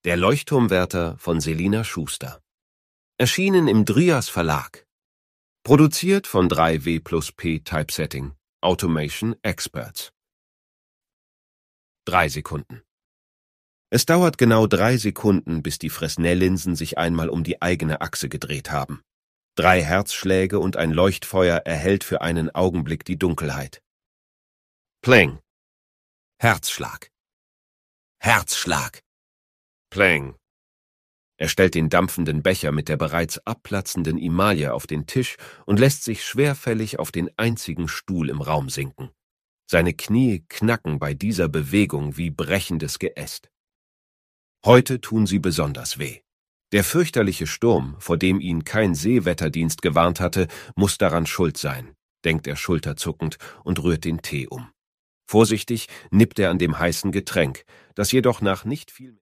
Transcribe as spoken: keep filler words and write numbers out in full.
Der Leuchtturmwärter von Selina Schuster. Erschienen im Dryas Verlag. Produziert von drei W plus P Typesetting. Automation Experts. Drei Sekunden. Es dauert genau drei Sekunden, bis die Fresnel-Linsen sich einmal um die eigene Achse gedreht haben. Drei Herzschläge und ein Leuchtfeuer erhellt für einen Augenblick die Dunkelheit. Pling. Herzschlag. Herzschlag. Pling. Er stellt den dampfenden Becher mit der bereits abplatzenden Emaille auf den Tisch und lässt sich schwerfällig auf den einzigen Stuhl im Raum sinken. Seine Knie knacken bei dieser Bewegung wie brechendes Geäst. Heute tun sie besonders weh. Der fürchterliche Sturm, vor dem ihn kein Seewetterdienst gewarnt hatte, muss daran schuld sein, denkt er schulterzuckend und rührt den Tee um. Vorsichtig nippt er an dem heißen Getränk, das jedoch nach nicht viel